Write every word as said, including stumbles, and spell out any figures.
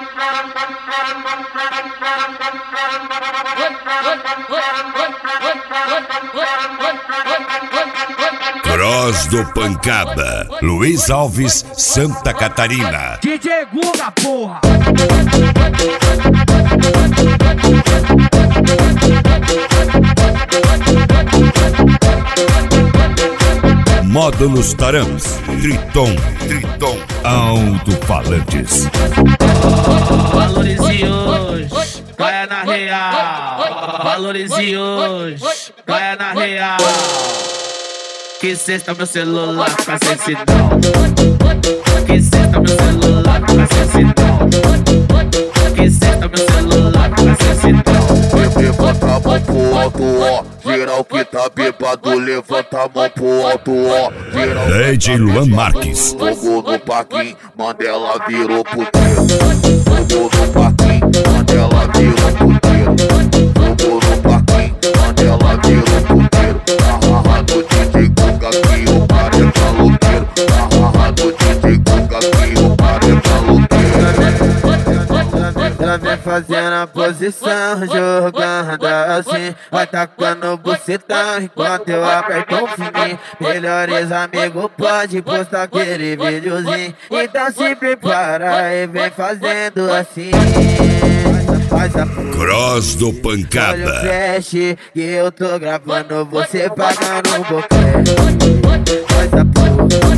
Cross do Pancada, Luiz Alves, Santa Catarina. D J Guga, porra! Módulos Taramps, Triton, Triton, alto-falantes. Valorize hoje, caia na real. Valorize hoje, caia na real. Que sexta meu celular pra sexidão. Que sexta meu celular pra sexidão. Que sexta meu celular pra sexidão. Bebê, bota a mão pro alto, ó. Geral que tá bêbado, levanta a mão pro alto, ó. Geral D J Luan Marques. Fogo no parquinho, Mandela virou puteiro. Fogo no parquinho, Mandela virou puteiro. Fogo no parquinho, Mandela virou puteiro. Ahaha do D J Guga que o cara é caloteiro. Ahaha do D J Guga que o cara é caloteiro. Ela vem fazendo a posição, jogando assim, vai tacando bucetão enquanto eu aperto o fininho. Melhores amigos pode postar aquele videozinho, então se prepara e vem fazendo assim. Faz a Cross do olha o Pancada. flash que eu tô gravando, você pagando um boquete. Faz a porra.